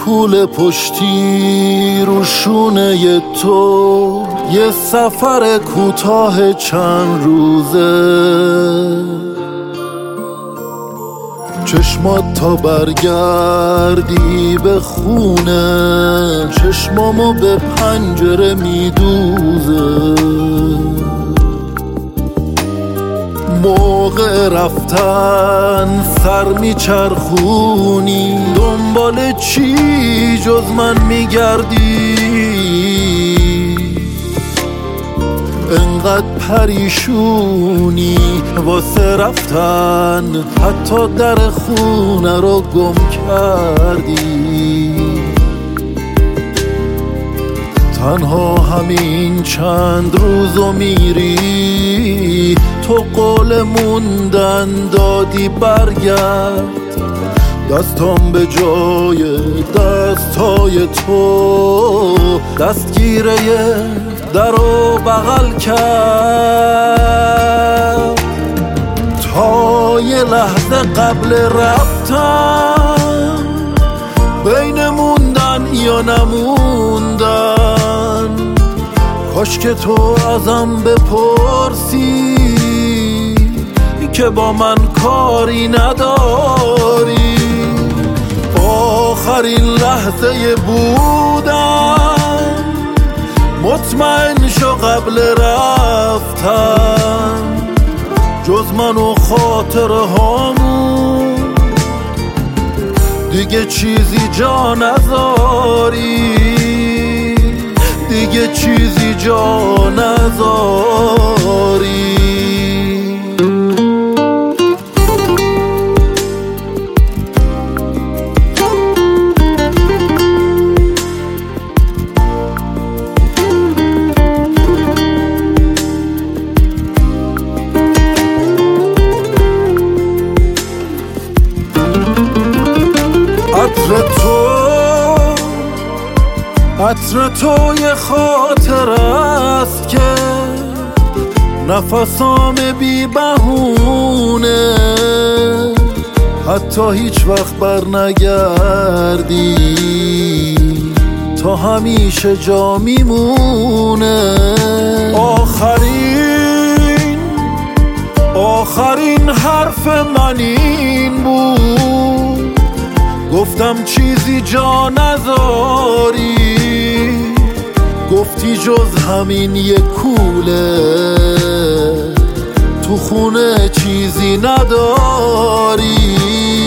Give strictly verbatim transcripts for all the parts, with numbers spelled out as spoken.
کول پشتی رو شونه تو، یه سفر کوتاه چند روزه، چشمات تا برگردی به خونه، چشمامو به پنجره میدوزه. موقع رفتن سر میچرخونی، دنبال چی جز من میگردی؟ انقدر پریشونی واسه رفتن، حتی در خونه رو گم کردی. تنها همین چند روزو میری، تو قول موندن دادی برگرد. دستام به جای دستای تو، دستگیره درو بغل کرد. تا یه لحظه قبل رفتن، بین موندن یا نموندن، کاش که تو ازم بپرسی که با من کاری نداری. آخرین لحظه بودن، مطمئن شو قبل رفتن، جز من و خاطره هامون دیگه چیزی جا نذاری، دیگه چیزی جا نذاری. عطر تو، عطر تو یه خاطر است که نفسام بی بهونه، حتی هیچ وقت بر نگردی، تا همیشه جا میمونه. آخرین آخرین حرف من این بود، گفتم چیزی جا نذاری. گفتی جز همین یه کوله، تو خونه چیزی نداری.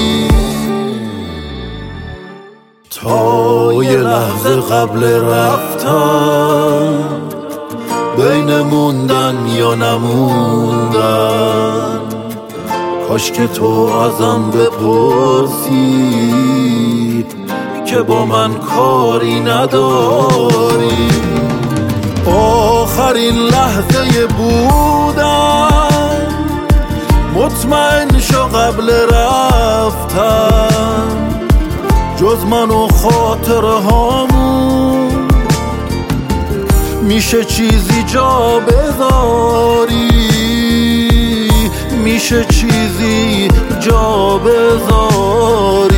تا یه لحظه قبل رفتن، بین موندن یا نموندن، کاش که تو ازم بپرسی که با من کاری نداری. آخرین لحظه بودن، مطمئن شو قبل رفتن، جز من و خاطره هامون میشه چیزی جا بذاری، میشه چیزی جا بذاری.